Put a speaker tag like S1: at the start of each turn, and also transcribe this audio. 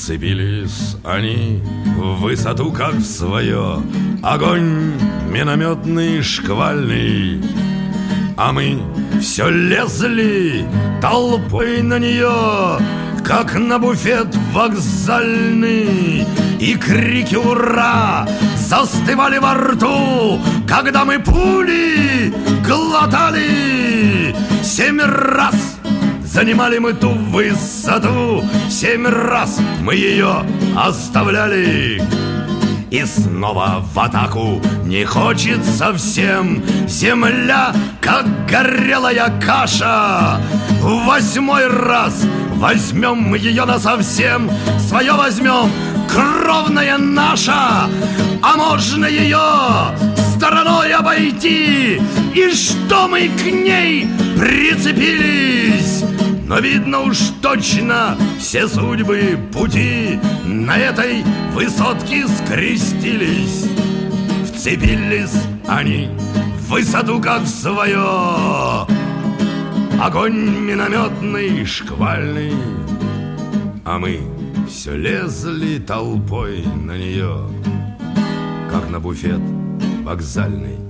S1: Вцепились они в высоту, как в свое, огонь минометный шквальный. А мы все лезли толпой на нее, как на буфет вокзальный. И крики «Ура!» застывали во рту, когда мы пули глотали. 7 раз занимали мы ту высоту, 7 раз мы ее оставляли. И снова в атаку не хочется всем. Земля, как горелая каша. В 8-й раз возьмем мы ее насовсем. Свое возьмем, кровная наша. А можно ее стороной обойти. И что мы к ней прицепились? Но видно уж точно все судьбы пути на этой высотке скрестились. Вцепились они в высоту, как в свое, огонь минометный шквальный. А мы все лезли толпой на нее, как на буфет вокзальный.